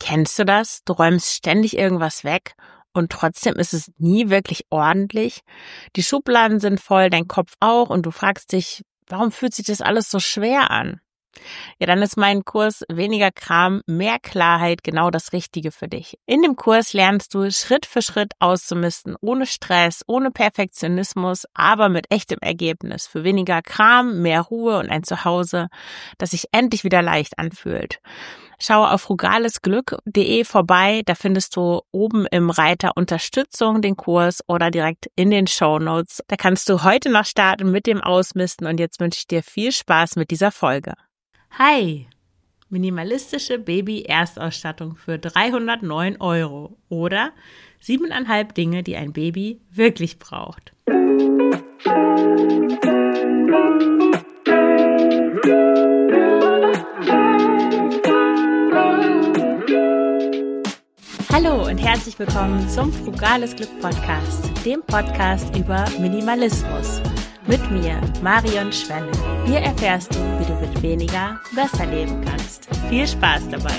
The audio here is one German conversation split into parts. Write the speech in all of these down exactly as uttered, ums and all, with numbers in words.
Kennst du das? Du räumst ständig irgendwas weg und trotzdem ist es nie wirklich ordentlich. Die Schubladen sind voll, dein Kopf auch und du fragst dich, warum fühlt sich das alles so schwer an? Ja, dann ist mein Kurs Weniger Kram, mehr Klarheit genau das Richtige für dich. In dem Kurs lernst du Schritt für Schritt auszumisten, ohne Stress, ohne Perfektionismus, aber mit echtem Ergebnis. Für weniger Kram, mehr Ruhe und ein Zuhause, das sich endlich wieder leicht anfühlt. Schau auf frugalesglück punkt de vorbei, da findest du oben im Reiter Unterstützung den Kurs oder direkt in den Shownotes. Da kannst du heute noch starten mit dem Ausmisten und jetzt wünsche ich dir viel Spaß mit dieser Folge. Hi! Minimalistische Baby-Erstausstattung für dreihundertneun Euro oder siebeneinhalb Dinge, die ein Baby wirklich braucht. Hallo und herzlich willkommen zum Frugales Glück Podcast, dem Podcast über Minimalismus. Mit mir, Marion Schwenne. Hier erfährst du, wie du mit weniger besser leben kannst. Viel Spaß dabei!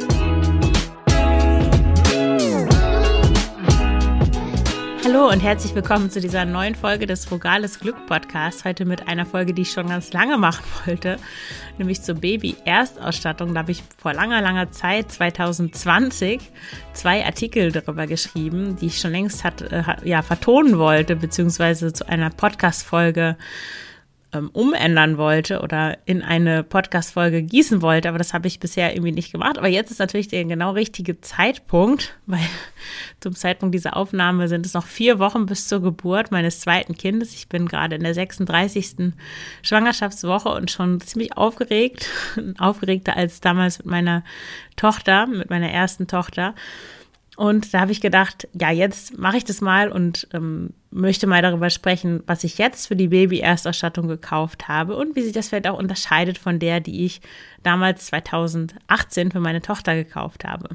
Hallo und herzlich willkommen zu dieser neuen Folge des Frugales Glück Podcasts. Heute mit einer Folge, die ich schon ganz lange machen wollte, nämlich zur Baby-Erstausstattung. Da habe ich vor langer, langer Zeit, zwanzig zwanzig, zwei Artikel darüber geschrieben, die ich schon längst hat, äh, ja, vertonen wollte, beziehungsweise zu einer Podcast-Folge ähm, umändern wollte oder in eine Podcast-Folge gießen wollte, aber das habe ich bisher irgendwie nicht gemacht. Aber jetzt ist natürlich der genau richtige Zeitpunkt, weil zum Zeitpunkt dieser Aufnahme sind es noch vier Wochen bis zur Geburt meines zweiten Kindes. Ich bin gerade in der sechsunddreißigsten Schwangerschaftswoche und schon ziemlich aufgeregt, aufgeregter als damals mit meiner Tochter, mit meiner ersten Tochter. Und da habe ich gedacht, ja, jetzt mache ich das mal und ähm, möchte mal darüber sprechen, was ich jetzt für die Baby-Erstausstattung gekauft habe und wie sich das vielleicht auch unterscheidet von der, die ich damals zweitausendachtzehn für meine Tochter gekauft habe.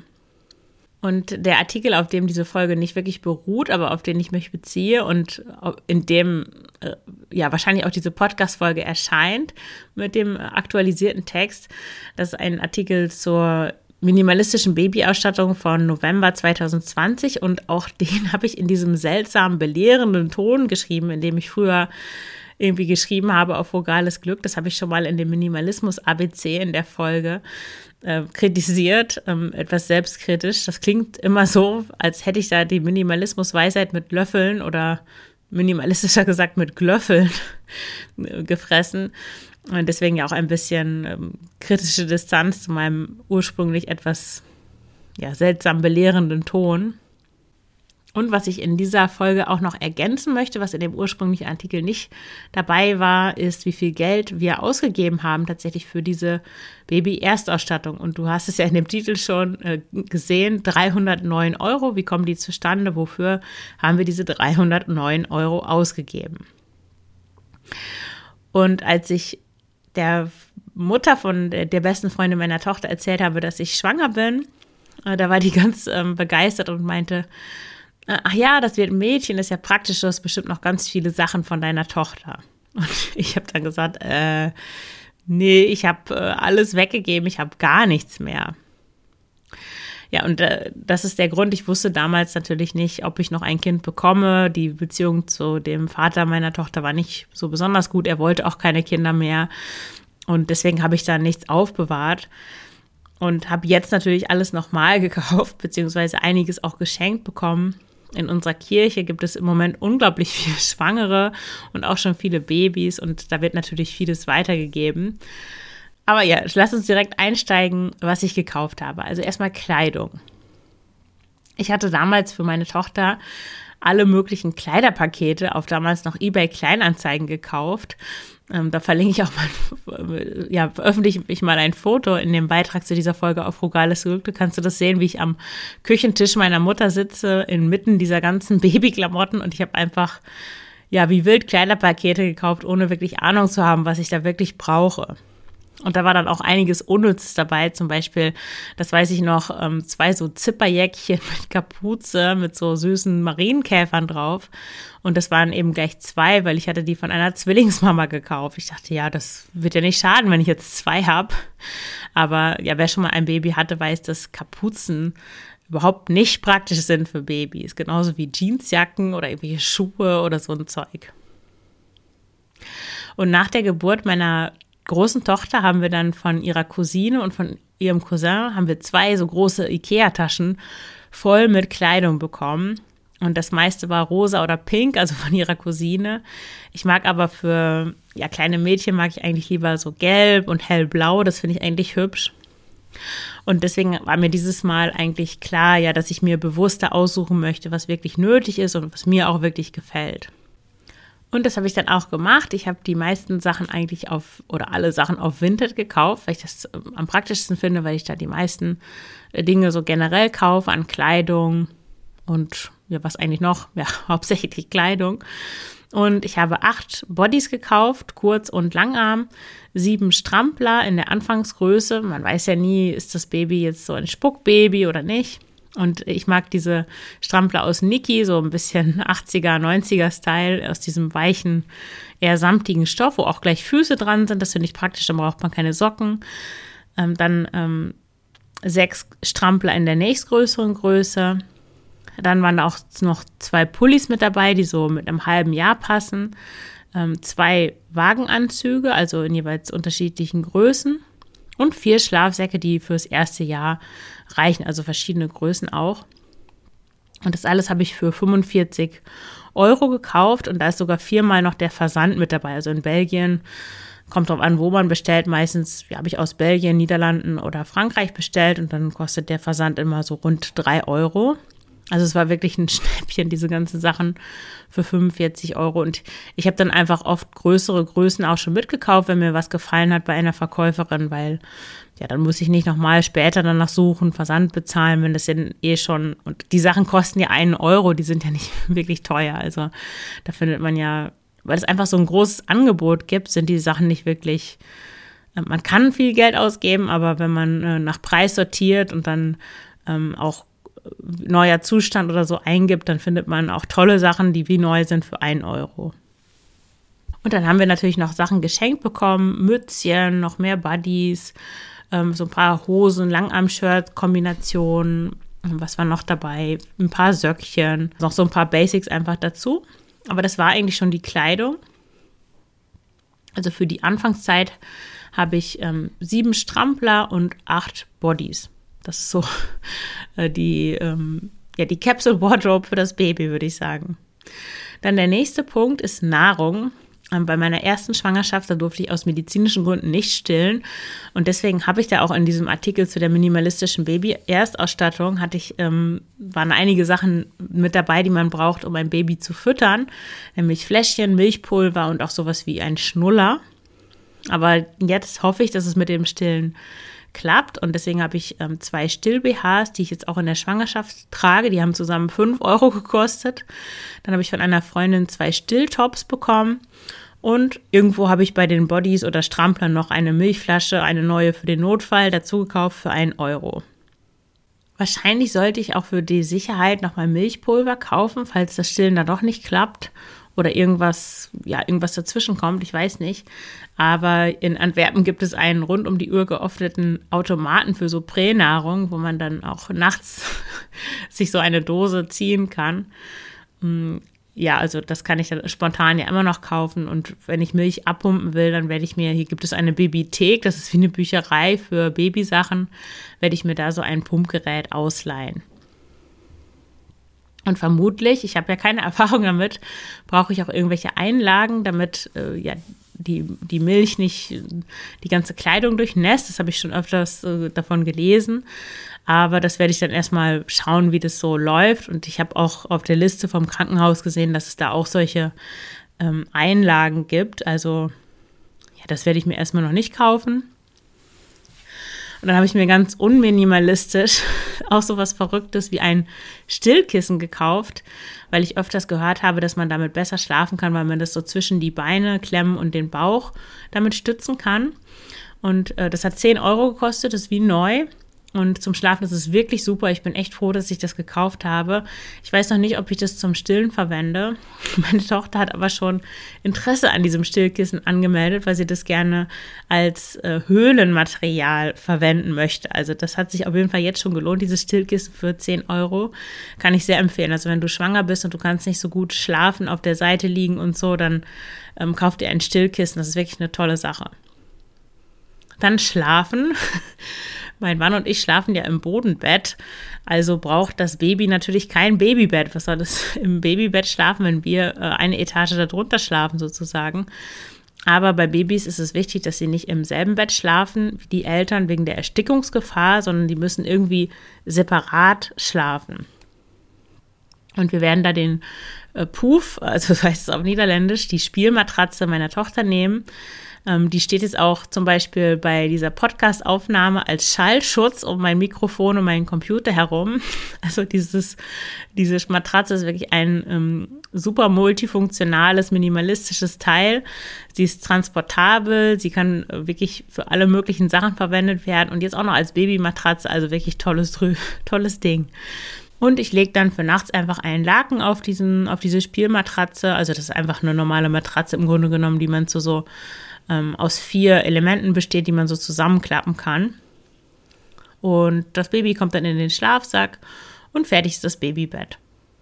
Und der Artikel, auf dem diese Folge nicht wirklich beruht, aber auf den ich mich beziehe und in dem äh, ja wahrscheinlich auch diese Podcast-Folge erscheint mit dem aktualisierten Text, das ist ein Artikel zur minimalistischen Babyausstattung von November zwanzig zwanzig und auch den habe ich in diesem seltsamen, belehrenden Ton geschrieben, in dem ich früher irgendwie geschrieben habe auf Frugales Glück. Das habe ich schon mal in dem Minimalismus-A B C in der Folge äh, kritisiert, ähm, etwas selbstkritisch. Das klingt immer so, als hätte ich da die Minimalismus-Weisheit mit Löffeln oder minimalistischer gesagt mit Glöffeln gefressen. Und deswegen ja auch ein bisschen ähm, kritische Distanz zu meinem ursprünglich etwas ja, seltsam belehrenden Ton. Und was ich in dieser Folge auch noch ergänzen möchte, was in dem ursprünglichen Artikel nicht dabei war, ist, wie viel Geld wir ausgegeben haben tatsächlich für diese Baby-Erstausstattung. Und du hast es ja in dem Titel schon äh, gesehen, dreihundertneun Euro. Wie kommen die zustande? Wofür haben wir diese dreihundertneun Euro ausgegeben? Und als ich der Mutter von der, der besten Freundin meiner Tochter erzählt habe, dass ich schwanger bin, äh, da war die ganz ähm, begeistert und meinte, äh, ach ja, das wird ein Mädchen, ist ja praktisch, du hast bestimmt noch ganz viele Sachen von deiner Tochter. Und ich habe dann gesagt, äh, nee, ich habe äh, alles weggegeben, ich habe gar nichts mehr. Ja, und äh, das ist der Grund, ich wusste damals natürlich nicht, ob ich noch ein Kind bekomme. Die Beziehung zu dem Vater meiner Tochter war nicht so besonders gut. Er wollte auch keine Kinder mehr. Und deswegen habe ich da nichts aufbewahrt und habe jetzt natürlich alles nochmal gekauft, beziehungsweise einiges auch geschenkt bekommen. In unserer Kirche gibt es im Moment unglaublich viele Schwangere und auch schon viele Babys und da wird natürlich vieles weitergegeben. Aber ja, lass uns direkt einsteigen, was ich gekauft habe. Also erstmal Kleidung. Ich hatte damals für meine Tochter alle möglichen Kleiderpakete auf damals noch eBay Kleinanzeigen gekauft. Ähm, da verlinke ich auch mal, ja, veröffentliche ich mal ein Foto in dem Beitrag zu dieser Folge auf Frugales Glück. Du kannst du das sehen, wie ich am Küchentisch meiner Mutter sitze, inmitten dieser ganzen Babyklamotten und ich habe einfach, ja, wie wild Kleiderpakete gekauft, ohne wirklich Ahnung zu haben, was ich da wirklich brauche. Und da war dann auch einiges Unnützes dabei, zum Beispiel, das weiß ich noch, zwei so Zipperjäckchen mit Kapuze, mit so süßen Marienkäfern drauf. Und das waren eben gleich zwei, weil ich hatte die von einer Zwillingsmama gekauft. Ich dachte, ja, das wird ja nicht schaden, wenn ich jetzt zwei habe. Aber ja, wer schon mal ein Baby hatte, weiß, dass Kapuzen überhaupt nicht praktisch sind für Babys. Genauso wie Jeansjacken oder irgendwelche Schuhe oder so ein Zeug. Und nach der Geburt meiner großen Tochter haben wir dann von ihrer Cousine und von ihrem Cousin haben wir zwei so große Ikea-Taschen voll mit Kleidung bekommen. Und das meiste war rosa oder pink, also von ihrer Cousine. Ich mag aber für ja, kleine Mädchen mag ich eigentlich lieber so gelb und hellblau. Das finde ich eigentlich hübsch. Und deswegen war mir dieses Mal eigentlich klar, ja, dass ich mir bewusster aussuchen möchte, was wirklich nötig ist und was mir auch wirklich gefällt. Und das habe ich dann auch gemacht. Ich habe die meisten Sachen eigentlich auf, oder alle Sachen auf Vinted gekauft, weil ich das am praktischsten finde, weil ich da die meisten Dinge so generell kaufe an Kleidung und ja, was eigentlich noch? Ja, hauptsächlich Kleidung. Und ich habe acht Bodys gekauft, Kurz- und Langarm, sieben Strampler in der Anfangsgröße. Man weiß ja nie, ist das Baby jetzt so ein Spuckbaby oder nicht. Und ich mag diese Strampler aus Niki, so ein bisschen achtziger, neunziger Style, aus diesem weichen, eher samtigen Stoff, wo auch gleich Füße dran sind. Das finde ich praktisch, dann braucht man keine Socken. Ähm, dann ähm, sechs Strampler in der nächstgrößeren Größe. Dann waren auch noch zwei Pullis mit dabei, die so mit einem halben Jahr passen. Ähm, zwei Wagenanzüge, also in jeweils unterschiedlichen Größen. Und vier Schlafsäcke, die fürs erste Jahr reichen, also verschiedene Größen auch. Und das alles habe ich für fünfundvierzig Euro gekauft und da ist sogar viermal noch der Versand mit dabei. Also in Belgien, kommt drauf an, wo man bestellt. Meistens ja, habe ich aus Belgien, Niederlanden oder Frankreich bestellt und dann kostet der Versand immer so rund drei Euro. Also es war wirklich ein Schnäppchen, diese ganzen Sachen für fünfundvierzig Euro. Und ich habe dann einfach oft größere Größen auch schon mitgekauft, wenn mir was gefallen hat bei einer Verkäuferin, weil ja, dann muss ich nicht nochmal später danach suchen, Versand bezahlen, wenn das denn eh schon, und die Sachen kosten ja einen Euro, die sind ja nicht wirklich teuer. Also da findet man ja, weil es einfach so ein großes Angebot gibt, sind die Sachen nicht wirklich, man kann viel Geld ausgeben, aber wenn man nach Preis sortiert und dann ähm, auch neuer Zustand oder so eingibt, dann findet man auch tolle Sachen, die wie neu sind für einen Euro. Und dann haben wir natürlich noch Sachen geschenkt bekommen, Mützchen, noch mehr Buddies, ähm, so ein paar Hosen, Langarm-Shirt-Kombinationen, was war noch dabei, ein paar Söckchen, noch so ein paar Basics einfach dazu. Aber das war eigentlich schon die Kleidung. Also für die Anfangszeit habe ich ähm, sieben Strampler und acht Bodys. Das ist so äh, die, ähm, ja, die Capsule Wardrobe für das Baby, würde ich sagen. Dann der nächste Punkt ist Nahrung. Ähm, bei meiner ersten Schwangerschaft, da durfte ich aus medizinischen Gründen nicht stillen. Und deswegen habe ich da auch in diesem Artikel zu der minimalistischen Baby-Erstausstattung, hatte ich, ähm, waren einige Sachen mit dabei, die man braucht, um ein Baby zu füttern. Nämlich Fläschchen, Milchpulver und auch sowas wie ein Schnuller. Aber jetzt hoffe ich, dass es mit dem Stillen klappt und deswegen habe ich ähm, zwei Still-B Hs, die ich jetzt auch in der Schwangerschaft trage, die haben zusammen fünf Euro gekostet. Dann habe ich von einer Freundin zwei Stilltops bekommen und irgendwo habe ich bei den Bodys oder Stramplern noch eine Milchflasche, eine neue für den Notfall, dazu gekauft für einen Euro. Wahrscheinlich sollte ich auch für die Sicherheit nochmal Milchpulver kaufen, falls das Stillen dann doch nicht klappt oder irgendwas, ja, irgendwas dazwischen kommt, ich weiß nicht. Aber in Antwerpen gibt es einen rund um die Uhr geöffneten Automaten für so Pränahrung, wo man dann auch nachts sich so eine Dose ziehen kann. Ja, also das kann ich dann spontan ja immer noch kaufen. Und wenn ich Milch abpumpen will, dann werde ich mir, hier gibt es eine Babythek, das ist wie eine Bücherei für Babysachen, werde ich mir da so ein Pumpgerät ausleihen. Und vermutlich, ich habe ja keine Erfahrung damit, brauche ich auch irgendwelche Einlagen, damit äh, ja, die, die Milch nicht die ganze Kleidung durchnässt. Das habe ich schon öfters äh, davon gelesen. Aber das werde ich dann erstmal schauen, wie das so läuft. Und ich habe auch auf der Liste vom Krankenhaus gesehen, dass es da auch solche ähm, Einlagen gibt. Also ja, das werde ich mir erstmal noch nicht kaufen. Und dann habe ich mir ganz unminimalistisch auch so was Verrücktes wie ein Stillkissen gekauft, weil ich öfters gehört habe, dass man damit besser schlafen kann, weil man das so zwischen die Beine klemmen und den Bauch damit stützen kann. Und äh, das hat zehn Euro gekostet, das ist wie neu. Und zum Schlafen ist es wirklich super. Ich bin echt froh, dass ich das gekauft habe. Ich weiß noch nicht, ob ich das zum Stillen verwende. Meine Tochter hat aber schon Interesse an diesem Stillkissen angemeldet, weil sie das gerne als äh, Höhlenmaterial verwenden möchte. Also das hat sich auf jeden Fall jetzt schon gelohnt, dieses Stillkissen für zehn Euro. Kann ich sehr empfehlen. Also wenn du schwanger bist und du kannst nicht so gut schlafen, auf der Seite liegen und so, dann ähm, kauf dir ein Stillkissen. Das ist wirklich eine tolle Sache. Dann schlafen. Mein Mann und ich schlafen ja im Bodenbett, also braucht das Baby natürlich kein Babybett. Was soll das im Babybett schlafen, wenn wir äh, eine Etage darunter schlafen sozusagen? Aber bei Babys ist es wichtig, dass sie nicht im selben Bett schlafen wie die Eltern wegen der Erstickungsgefahr, sondern die müssen irgendwie separat schlafen. Und wir werden da den äh, Poof, also das heißt es auf Niederländisch, die Spielmatratze meiner Tochter nehmen. Ähm, die steht jetzt auch zum Beispiel bei dieser Podcast-Aufnahme als Schallschutz um mein Mikrofon und meinen Computer herum. Also dieses, diese Matratze ist wirklich ein ähm, super multifunktionales, minimalistisches Teil. Sie ist transportabel, sie kann äh, wirklich für alle möglichen Sachen verwendet werden und jetzt auch noch als Babymatratze, also wirklich tolles, tolles Ding. Und ich lege dann für nachts einfach einen Laken auf diesen, auf diese Spielmatratze. Also das ist einfach eine normale Matratze im Grunde genommen, die man so, so ähm, aus vier Elementen besteht, die man so zusammenklappen kann. Und das Baby kommt dann in den Schlafsack und fertig ist das Babybett.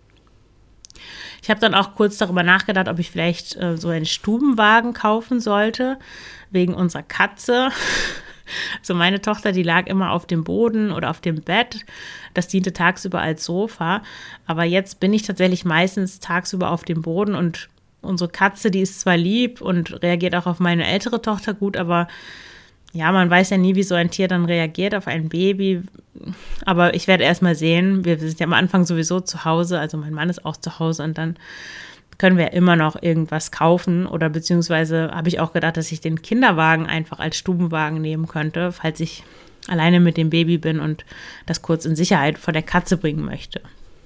Ich habe dann auch kurz darüber nachgedacht, ob ich vielleicht äh, so einen Stubenwagen kaufen sollte, wegen unserer Katze. Also meine Tochter, die lag immer auf dem Boden oder auf dem Bett. Das diente tagsüber als Sofa. Aber jetzt bin ich tatsächlich meistens tagsüber auf dem Boden und unsere Katze, die ist zwar lieb und reagiert auch auf meine ältere Tochter gut, aber ja, man weiß ja nie, wie so ein Tier dann reagiert auf ein Baby. Aber ich werde erst mal sehen. Wir sind ja am Anfang sowieso zu Hause, also mein Mann ist auch zu Hause und dann können wir immer noch irgendwas kaufen oder beziehungsweise habe ich auch gedacht, dass ich den Kinderwagen einfach als Stubenwagen nehmen könnte, falls ich alleine mit dem Baby bin und das kurz in Sicherheit vor der Katze bringen möchte.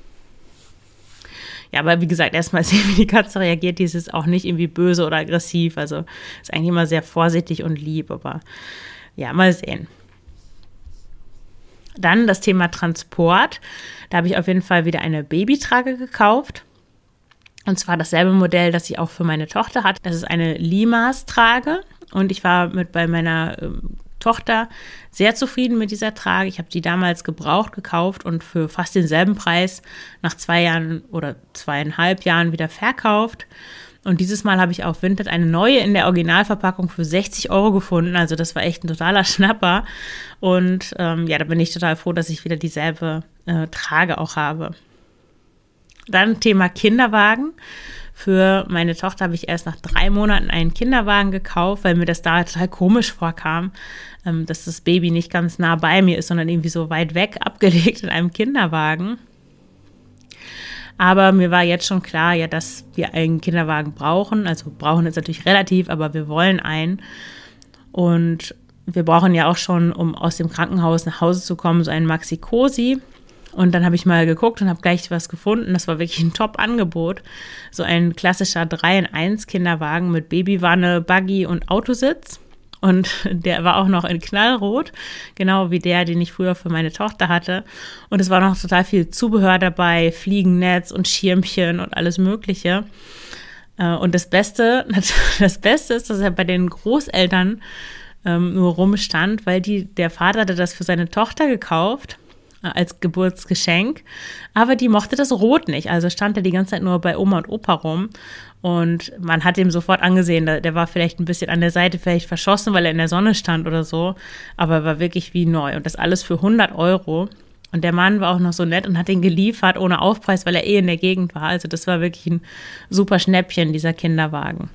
Ja, aber wie gesagt, erstmal sehen, wie die Katze reagiert. Die ist jetzt auch nicht irgendwie böse oder aggressiv, also ist eigentlich immer sehr vorsichtig und lieb, aber ja, mal sehen. Dann das Thema Transport. Da habe ich auf jeden Fall wieder eine Babytrage gekauft. Und zwar dasselbe Modell, das ich auch für meine Tochter hatte. Das ist eine Lima's-Trage und ich war mit bei meiner ähm, Tochter sehr zufrieden mit dieser Trage. Ich habe die damals gebraucht gekauft und für fast denselben Preis nach zwei Jahren oder zweieinhalb Jahren wieder verkauft. Und dieses Mal habe ich auf Vinted eine neue in der Originalverpackung für sechzig Euro gefunden. Also das war echt ein totaler Schnapper. Und ähm, ja, da bin ich total froh, dass ich wieder dieselbe äh, Trage auch habe. Dann Thema Kinderwagen. Für meine Tochter habe ich erst nach drei Monaten einen Kinderwagen gekauft, weil mir das da total komisch vorkam, dass das Baby nicht ganz nah bei mir ist, sondern irgendwie so weit weg abgelegt in einem Kinderwagen. Aber mir war jetzt schon klar, ja, dass wir einen Kinderwagen brauchen. Also brauchen ist natürlich relativ, aber wir wollen einen. Und wir brauchen ja auch schon, um aus dem Krankenhaus nach Hause zu kommen, so einen Maxi-Cosi. Und dann habe ich mal geguckt und habe gleich was gefunden. Das war wirklich ein Top-Angebot. So ein klassischer drei in eins Kinderwagen mit Babywanne, Buggy und Autositz. Und der war auch noch in Knallrot, genau wie der, den ich früher für meine Tochter hatte. Und es war noch total viel Zubehör dabei, Fliegennetz und Schirmchen und alles Mögliche. Und das Beste, das Beste ist, dass er bei den Großeltern ähm, nur rumstand, weil die, der Vater hatte das für seine Tochter gekauft als Geburtsgeschenk, aber die mochte das Rot nicht, also stand er die ganze Zeit nur bei Oma und Opa rum und man hat ihm sofort angesehen, der war vielleicht ein bisschen an der Seite vielleicht verschossen, weil er in der Sonne stand oder so, aber er war wirklich wie neu und das alles für hundert Euro und der Mann war auch noch so nett und hat den geliefert ohne Aufpreis, weil er eh in der Gegend war, also das war wirklich ein super Schnäppchen, dieser Kinderwagen.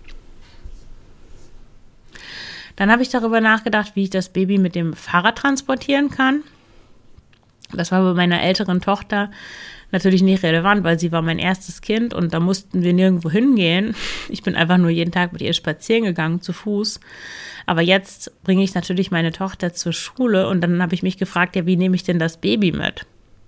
Dann habe ich darüber nachgedacht, wie ich das Baby mit dem Fahrrad transportieren kann. Das war bei meiner älteren Tochter natürlich nicht relevant, weil sie war mein erstes Kind und da mussten wir nirgendwo hingehen. Ich bin einfach nur jeden Tag mit ihr spazieren gegangen, zu Fuß. Aber jetzt bringe ich natürlich meine Tochter zur Schule und dann habe ich mich gefragt, ja, wie nehme ich denn das Baby mit?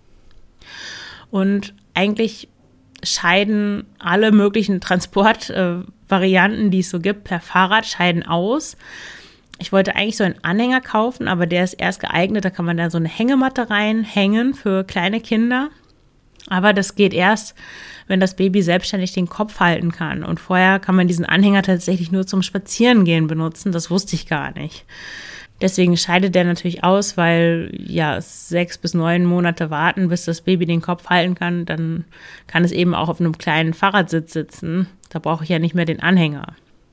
Und eigentlich scheiden alle möglichen Transportvarianten, äh, die es so gibt, per Fahrrad scheiden aus. Ich wollte eigentlich so einen Anhänger kaufen, aber der ist erst geeignet, da kann man da so eine Hängematte reinhängen für kleine Kinder. Aber das geht erst, wenn das Baby selbstständig den Kopf halten kann. Und vorher kann man diesen Anhänger tatsächlich nur zum Spazierengehen benutzen. Das wusste ich gar nicht. Deswegen scheidet der natürlich aus, weil ja sechs bis neun Monate warten, bis das Baby den Kopf halten kann. Dann kann es eben auch auf einem kleinen Fahrradsitz sitzen. Da brauche ich ja nicht mehr den Anhänger.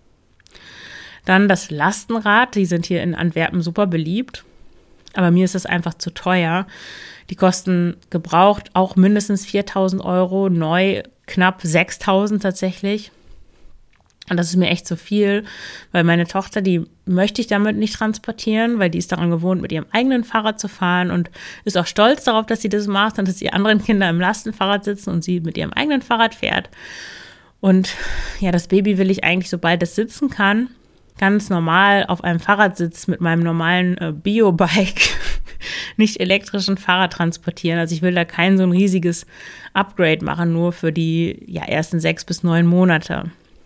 Dann das Lastenrad. Die sind hier in Antwerpen super beliebt. Aber mir ist das einfach zu teuer. Die kosten gebraucht auch mindestens viertausend Euro, neu knapp sechstausend tatsächlich. Und das ist mir echt zu viel, weil meine Tochter, die möchte ich damit nicht transportieren, weil die ist daran gewohnt, mit ihrem eigenen Fahrrad zu fahren und ist auch stolz darauf, dass sie das macht und dass die anderen Kinder im Lastenfahrrad sitzen und sie mit ihrem eigenen Fahrrad fährt. Und ja, das Baby will ich eigentlich, sobald es sitzen kann, ganz normal auf einem Fahrradsitz mit meinem normalen äh, Bio-Bike, nicht elektrischen Fahrrad transportieren. Also ich will da kein so ein riesiges Upgrade machen, nur für die ja, ersten sechs bis neun Monate.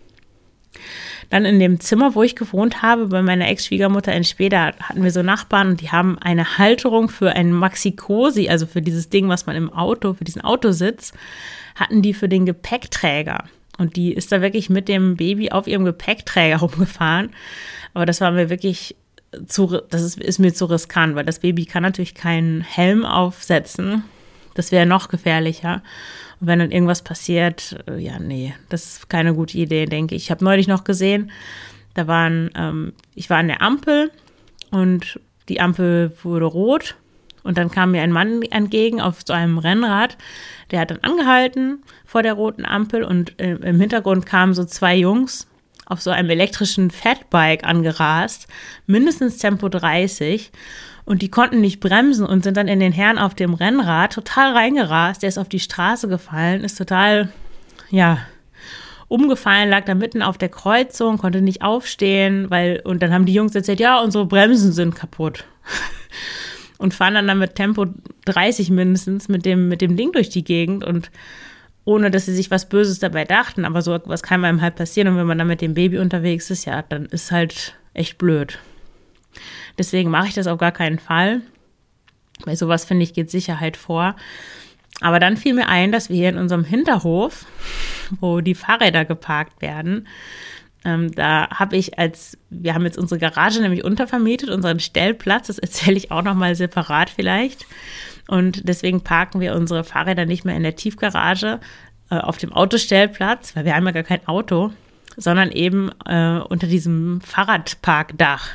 Dann in dem Zimmer, wo ich gewohnt habe, bei meiner Ex-Schwiegermutter in Spee, hatten wir so Nachbarn und die haben eine Halterung für ein Maxi-Cosi, also für dieses Ding, was man im Auto, für diesen Autositz, hatten die für den Gepäckträger. Und die ist da wirklich mit dem Baby auf ihrem Gepäckträger rumgefahren. Aber das war mir wirklich zu, das ist, ist mir zu riskant, weil das Baby kann natürlich keinen Helm aufsetzen. Das wäre noch gefährlicher. Und wenn dann irgendwas passiert, ja, nee, das ist keine gute Idee, denke ich. Ich habe neulich noch gesehen, da waren, ähm, ich war an der Ampel und die Ampel wurde rot. Und dann kam mir ein Mann entgegen auf so einem Rennrad, der hat dann angehalten vor der roten Ampel und äh, im Hintergrund kamen so zwei Jungs auf so einem elektrischen Fatbike angerast, mindestens Tempo dreißig und die konnten nicht bremsen und sind dann in den Herrn auf dem Rennrad total reingerast, der ist auf die Straße gefallen, ist total, ja, umgefallen, lag da mitten auf der Kreuzung, konnte nicht aufstehen, weil, und dann haben die Jungs erzählt, ja, unsere Bremsen sind kaputt. Und fahren dann, dann mit Tempo dreißig mindestens mit dem, mit dem Ding durch die Gegend und ohne, dass sie sich was Böses dabei dachten, aber so was kann einem halt passieren und wenn man dann mit dem Baby unterwegs ist, ja, dann ist halt echt blöd. Deswegen mache ich das auf gar keinen Fall. Bei sowas, finde ich, geht Sicherheit vor. Aber dann fiel mir ein, dass wir hier in unserem Hinterhof, wo die Fahrräder geparkt werden, Ähm, da habe ich als, wir haben jetzt unsere Garage nämlich untervermietet, unseren Stellplatz, das erzähle ich auch nochmal separat vielleicht. Und deswegen parken wir unsere Fahrräder nicht mehr in der Tiefgarage äh, auf dem Autostellplatz, weil wir haben ja gar kein Auto, sondern eben äh, unter diesem Fahrradparkdach.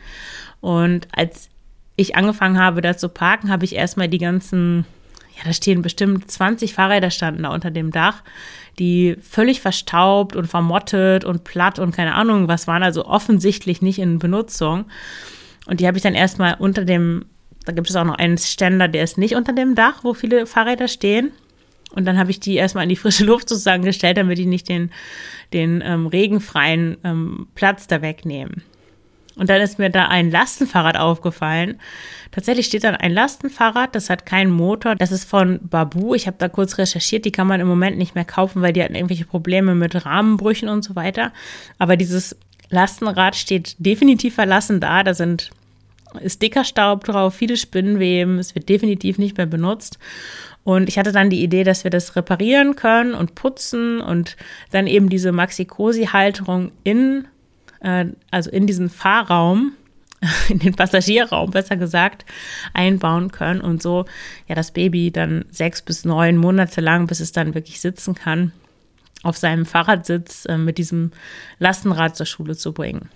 Und als ich angefangen habe, da zu parken, habe ich erstmal die ganzen, ja, da stehen bestimmt zwanzig Fahrräder standen da unter dem Dach, die völlig verstaubt und vermottet und platt und keine Ahnung was waren, also offensichtlich nicht in Benutzung. Und die habe ich dann erstmal unter dem, da gibt es auch noch einen Ständer, der ist nicht unter dem Dach, wo viele Fahrräder stehen. Und dann habe ich die erstmal in die frische Luft sozusagen gestellt, damit die nicht den, den ähm, regenfreien ähm, Platz da wegnehmen. Und dann ist mir da ein Lastenfahrrad aufgefallen. Tatsächlich steht dann ein Lastenfahrrad, das hat keinen Motor. Das ist von Baboo. Ich habe da kurz recherchiert, die kann man im Moment nicht mehr kaufen, weil die hatten irgendwelche Probleme mit Rahmenbrüchen und so weiter. Aber dieses Lastenrad steht definitiv verlassen da. Da sind, ist dicker Staub drauf, viele Spinnweben. Es wird definitiv nicht mehr benutzt. Und ich hatte dann die Idee, dass wir das reparieren können und putzen und dann eben diese Maxi-Cosi-Halterung in also in diesen Fahrraum, in den Passagierraum besser gesagt, einbauen können und so ja das Baby dann sechs bis neun Monate lang, bis es dann wirklich sitzen kann, auf seinem Fahrradsitz äh, mit diesem Lastenrad zur Schule zu bringen.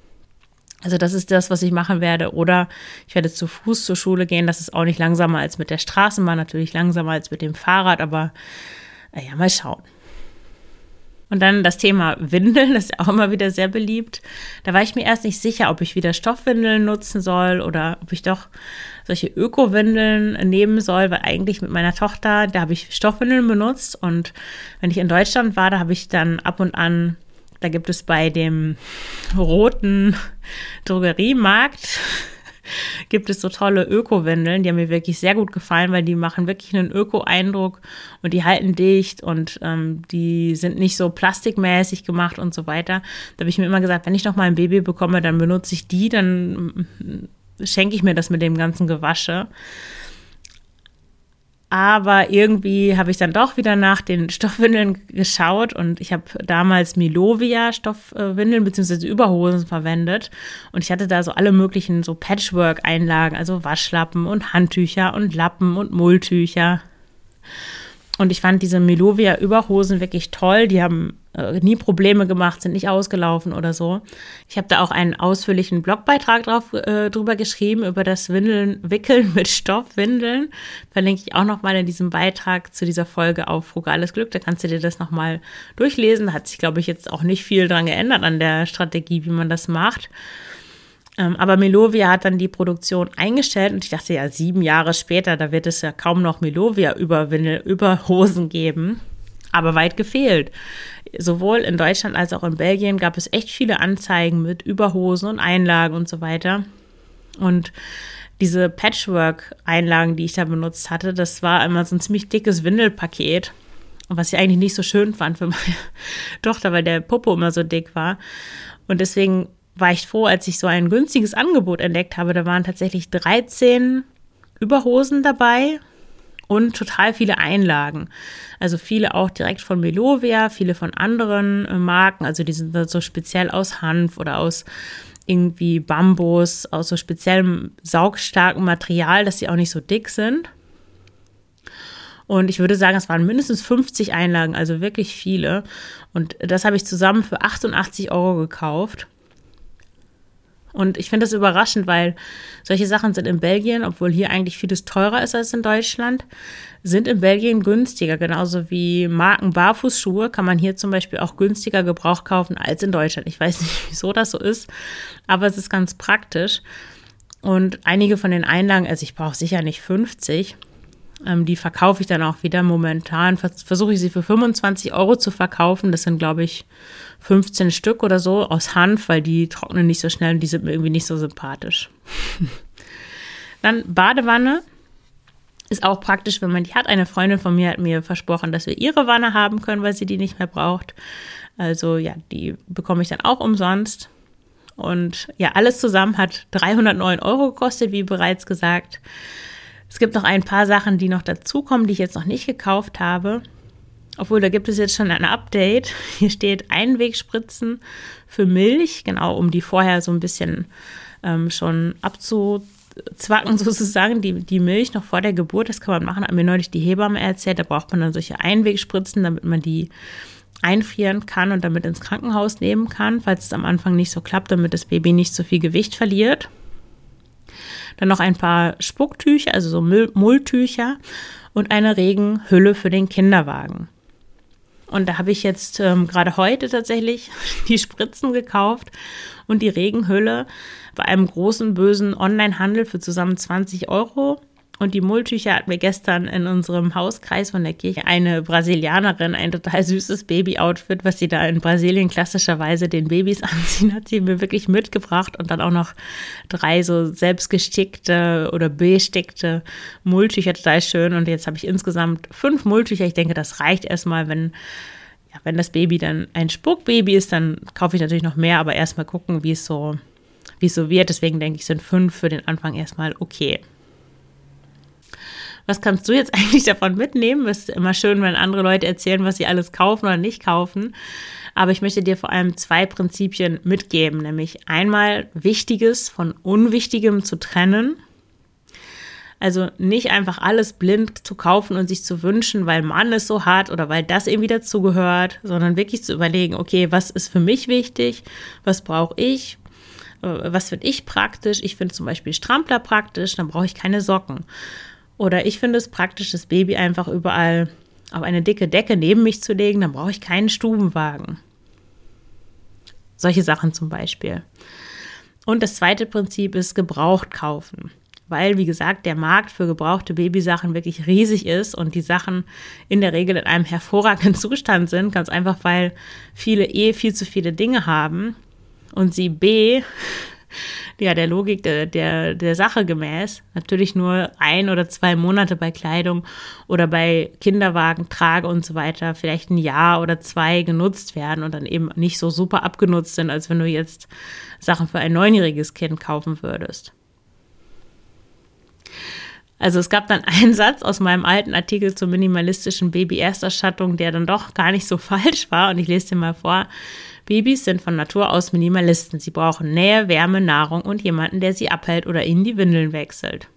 Also das ist das, was ich machen werde. Oder ich werde zu Fuß zur Schule gehen. Das ist auch nicht langsamer als mit der Straßenbahn, natürlich langsamer als mit dem Fahrrad, aber naja, mal schauen. Und dann das Thema Windeln, das ist auch immer wieder sehr beliebt. Da war ich mir erst nicht sicher, ob ich wieder Stoffwindeln nutzen soll oder ob ich doch solche Öko-Windeln nehmen soll, weil eigentlich mit meiner Tochter, da habe ich Stoffwindeln benutzt und wenn ich in Deutschland war, da habe ich dann ab und an, da gibt es bei dem roten Drogeriemarkt gibt es so tolle Öko-Windeln, die haben mir wirklich sehr gut gefallen, weil die machen wirklich einen Öko-Eindruck und die halten dicht und ähm, die sind nicht so plastikmäßig gemacht und so weiter. Da habe ich mir immer gesagt, wenn ich noch mal ein Baby bekomme, dann benutze ich die, dann schenke ich mir das mit dem ganzen Gewasche. Aber irgendwie habe ich dann doch wieder nach den Stoffwindeln geschaut und ich habe damals Milovia Stoffwindeln bzw. Überhosen verwendet und ich hatte da so alle möglichen so Patchwork-Einlagen, also Waschlappen und Handtücher und Lappen und Mulltücher. Und ich fand diese Milovia Überhosen wirklich toll. Die haben äh, nie Probleme gemacht, sind nicht ausgelaufen oder so. Ich habe da auch einen ausführlichen Blogbeitrag drauf, äh, drüber geschrieben, über das Windeln, Wickeln mit Stoffwindeln. Verlinke ich auch nochmal in diesem Beitrag zu dieser Folge auf Frugales Glück. Da kannst du dir das nochmal durchlesen. Da hat sich, glaube ich, jetzt auch nicht viel dran geändert an der Strategie, wie man das macht. Aber Milovia hat dann die Produktion eingestellt und ich dachte ja, sieben Jahre später, da wird es ja kaum noch Milovia-Überhosen geben, aber weit gefehlt. Sowohl in Deutschland als auch in Belgien gab es echt viele Anzeigen mit Überhosen und Einlagen und so weiter. Und diese Patchwork-Einlagen, die ich da benutzt hatte, das war immer so ein ziemlich dickes Windelpaket. Und was ich eigentlich nicht so schön fand für meine Tochter, weil der Popo immer so dick war. Und deswegen war ich froh, als ich so ein günstiges Angebot entdeckt habe. Da waren tatsächlich dreizehn Überhosen dabei und total viele Einlagen. Also viele auch direkt von Milovia, viele von anderen äh, Marken. Also die sind so speziell aus Hanf oder aus irgendwie Bambus, aus so speziellem saugstarkem Material, dass sie auch nicht so dick sind. Und ich würde sagen, es waren mindestens fünfzig Einlagen, also wirklich viele. Und das habe ich zusammen für achtundachtzig Euro gekauft. Und ich finde das überraschend, weil solche Sachen sind in Belgien, obwohl hier eigentlich vieles teurer ist als in Deutschland, sind in Belgien günstiger. Genauso wie Marken-Barfußschuhe kann man hier zum Beispiel auch günstiger Gebrauch kaufen als in Deutschland. Ich weiß nicht, wieso das so ist, aber es ist ganz praktisch. Und einige von den Einlagen, also ich brauche sicher nicht fünfzig, ähm, die verkaufe ich dann auch wieder momentan. Vers- versuche ich sie für fünfundzwanzig Euro zu verkaufen. Das sind, glaube ich, fünfzehn Stück oder so aus Hanf, weil die trocknen nicht so schnell und die sind mir irgendwie nicht so sympathisch. Dann Badewanne ist auch praktisch, wenn man die hat. Eine Freundin von mir hat mir versprochen, dass wir ihre Wanne haben können, weil sie die nicht mehr braucht. Also ja, die bekomme ich dann auch umsonst. Und ja, alles zusammen hat dreihundertneun Euro gekostet, wie bereits gesagt. Es gibt noch ein paar Sachen, die noch dazukommen, die ich jetzt noch nicht gekauft habe. Obwohl, da gibt es jetzt schon ein Update. Hier steht Einwegspritzen für Milch, genau, um die vorher so ein bisschen ähm, schon abzuzwacken sozusagen, die, die Milch noch vor der Geburt. Das kann man machen, hat mir neulich die Hebamme erzählt. Da braucht man dann solche Einwegspritzen, damit man die einfrieren kann und damit ins Krankenhaus nehmen kann, falls es am Anfang nicht so klappt, damit das Baby nicht so viel Gewicht verliert. Dann noch ein paar Spucktücher, also so Mulltücher und eine Regenhülle für den Kinderwagen. Und da habe ich jetzt ähm, gerade heute tatsächlich die Spritzen gekauft und die Regenhülle bei einem großen, bösen Onlinehandel für zusammen zwanzig Euro. Und die Mulltücher hat mir gestern in unserem Hauskreis von der Kirche eine Brasilianerin, ein total süßes Baby-Outfit, was sie da in Brasilien klassischerweise den Babys anziehen, hat sie mir wirklich mitgebracht. Und dann auch noch drei so selbstgestickte oder bestickte Mulltücher, total schön. Und jetzt habe ich insgesamt fünf Mulltücher. Ich denke, das reicht erstmal, wenn, ja, wenn das Baby dann ein Spuckbaby ist, dann kaufe ich natürlich noch mehr, aber erstmal gucken, wie es so, wie es so wird. Deswegen denke ich, sind fünf für den Anfang erstmal okay. Was kannst du jetzt eigentlich davon mitnehmen? Es ist immer schön, wenn andere Leute erzählen, was sie alles kaufen oder nicht kaufen. Aber ich möchte dir vor allem zwei Prinzipien mitgeben, nämlich einmal Wichtiges von Unwichtigem zu trennen. Also nicht einfach alles blind zu kaufen und sich zu wünschen, weil man es so hat oder weil das irgendwie dazugehört, sondern wirklich zu überlegen, okay, was ist für mich wichtig, was brauche ich, was finde ich praktisch. Ich finde zum Beispiel Strampler praktisch, dann brauche ich keine Socken. Oder ich finde es praktisch, das Baby einfach überall auf eine dicke Decke neben mich zu legen, dann brauche ich keinen Stubenwagen. Solche Sachen zum Beispiel. Und das zweite Prinzip ist gebraucht kaufen. Weil, wie gesagt, der Markt für gebrauchte Babysachen wirklich riesig ist und die Sachen in der Regel in einem hervorragenden Zustand sind. Ganz einfach, weil viele eh viel zu viele Dinge haben und sie B ja, der Logik der, der, der Sache gemäß natürlich nur ein oder zwei Monate bei Kleidung oder bei Kinderwagen, Trage und so weiter vielleicht ein Jahr oder zwei genutzt werden und dann eben nicht so super abgenutzt sind, als wenn du jetzt Sachen für ein neunjähriges Kind kaufen würdest. Also es gab dann einen Satz aus meinem alten Artikel zur minimalistischen Baby-Erstausstattung, der dann doch gar nicht so falsch war. Und ich lese dir mal vor. Babys sind von Natur aus Minimalisten. Sie brauchen Nähe, Wärme, Nahrung und jemanden, der sie abhält oder ihnen die Windeln wechselt.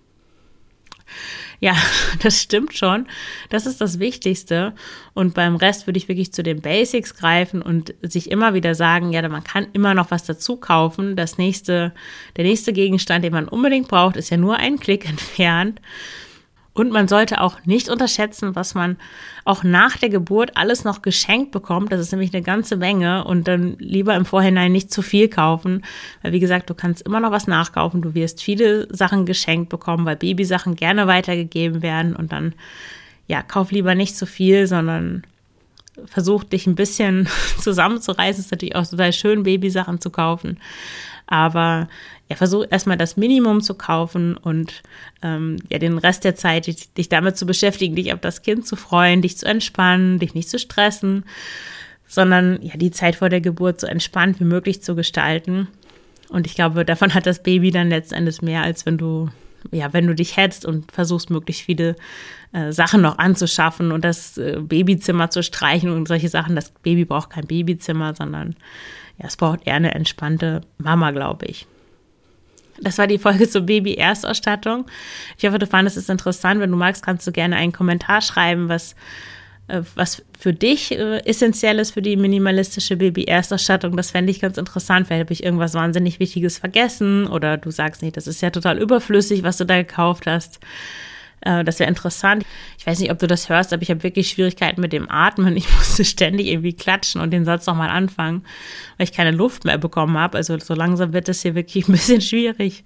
Ja, das stimmt schon. Das ist das Wichtigste. Und beim Rest würde ich wirklich zu den Basics greifen und sich immer wieder sagen, ja, man kann immer noch was dazu kaufen. Das nächste, der nächste Gegenstand, den man unbedingt braucht, ist ja nur einen Klick entfernt. Und man sollte auch nicht unterschätzen, was man auch nach der Geburt alles noch geschenkt bekommt. Das ist nämlich eine ganze Menge und dann lieber im Vorhinein nicht zu viel kaufen. Weil wie gesagt, du kannst immer noch was nachkaufen. Du wirst viele Sachen geschenkt bekommen, weil Babysachen gerne weitergegeben werden. Und dann, ja, kauf lieber nicht zu viel, sondern versuch dich ein bisschen zusammenzureißen. Es ist natürlich auch total schön, Babysachen zu kaufen. Aber ja, versuch erstmal das Minimum zu kaufen und ähm, ja, den Rest der Zeit dich, dich damit zu beschäftigen, dich auf das Kind zu freuen, dich zu entspannen, dich nicht zu stressen, sondern ja, die Zeit vor der Geburt so entspannt wie möglich zu gestalten. Und ich glaube, davon hat das Baby dann letzten Endes mehr, als wenn du, ja, wenn du dich hetzt und versuchst, möglichst viele äh, Sachen noch anzuschaffen und das äh, Babyzimmer zu streichen und solche Sachen. Das Baby braucht kein Babyzimmer, sondern ja, es braucht eher eine entspannte Mama, glaube ich. Das war die Folge zur Baby-Erstausstattung. Ich hoffe, du fandest es interessant. Wenn du magst, kannst du gerne einen Kommentar schreiben, was, äh, was für dich äh, essentiell ist für die minimalistische Baby-Erstausstattung. Das fände ich ganz interessant. Vielleicht habe ich irgendwas wahnsinnig Wichtiges vergessen oder du sagst nicht, das ist ja total überflüssig, was du da gekauft hast. Das wäre interessant. Ich weiß nicht, ob du das hörst, aber ich habe wirklich Schwierigkeiten mit dem Atmen. Ich musste ständig irgendwie klatschen und den Satz nochmal anfangen, weil ich keine Luft mehr bekommen habe. Also so langsam wird das hier wirklich ein bisschen schwierig.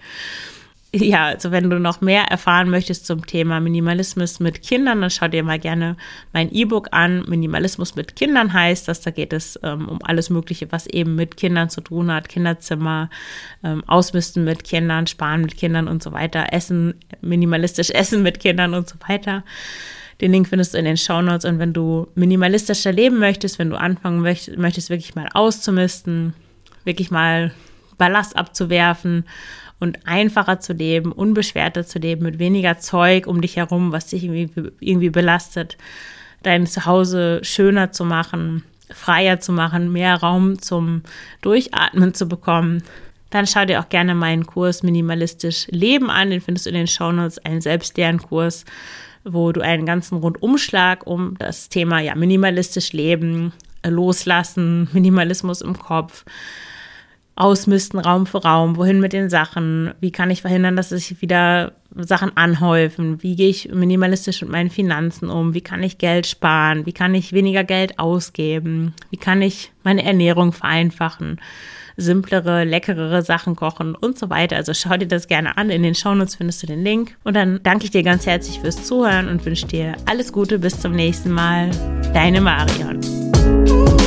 Ja, also wenn du noch mehr erfahren möchtest zum Thema Minimalismus mit Kindern, dann schau dir mal gerne mein E-Book an. Minimalismus mit Kindern heißt das. Da geht es ähm, um alles Mögliche, was eben mit Kindern zu tun hat. Kinderzimmer, ähm, Ausmisten mit Kindern, Sparen mit Kindern und so weiter. Essen, minimalistisch essen mit Kindern und so weiter. Den Link findest du in den Shownotes. Und wenn du minimalistischer leben möchtest, wenn du anfangen möchtest, möchtest wirklich mal auszumisten, wirklich mal Ballast abzuwerfen und einfacher zu leben, unbeschwerter zu leben, mit weniger Zeug um dich herum, was dich irgendwie, irgendwie belastet, dein Zuhause schöner zu machen, freier zu machen, mehr Raum zum Durchatmen zu bekommen, dann schau dir auch gerne meinen Kurs Minimalistisch Leben an. Den findest du in den Shownotes, einen Selbstlernkurs, wo du einen ganzen Rundumschlag um das Thema ja, minimalistisch leben, loslassen, Minimalismus im Kopf, Ausmisten Raum für Raum, wohin mit den Sachen, wie kann ich verhindern, dass sich wieder Sachen anhäufen, wie gehe ich minimalistisch mit meinen Finanzen um, wie kann ich Geld sparen, wie kann ich weniger Geld ausgeben, wie kann ich meine Ernährung vereinfachen, simplere, leckerere Sachen kochen und so weiter. Also schau dir das gerne an, in den Shownotes findest du den Link und dann danke ich dir ganz herzlich fürs Zuhören und wünsche dir alles Gute, bis zum nächsten Mal. Deine Marion.